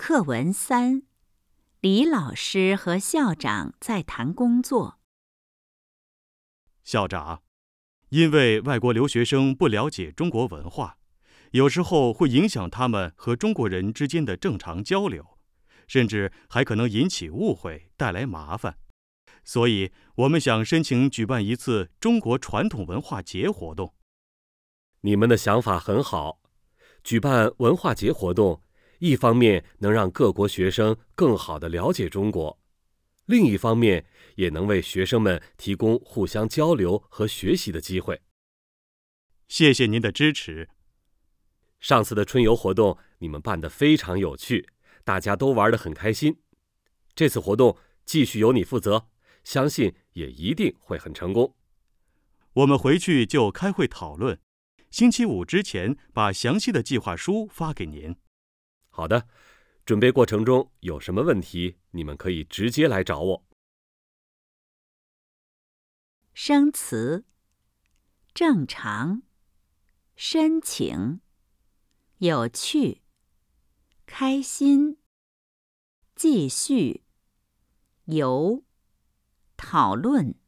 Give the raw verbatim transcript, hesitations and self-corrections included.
课文三，李老师和校长在谈工作。 校长，因为外国留学生不了解中国文化，有时候会影响他们和中国人之间的正常交流，甚至还可能引起误会，带来麻烦。所以，我们想申请举办一次中国传统文化节活动。 你们的想法很好，举办文化节活动，一方面能让各国学生更好地了解中国，另一方面也能为学生们提供互相交流和学习的机会。 谢谢您的支持。 上次的春游活动你们办得非常有趣，大家都玩得很开心。这次活动继续由你负责，相信也一定会很成功。 我们回去就开会讨论，星期五之前把详细的计划书发给您。 好的，准备过程中有什么问题，你们可以直接来找我。 生词：正常、申请、有趣、开心、继续、游、讨论。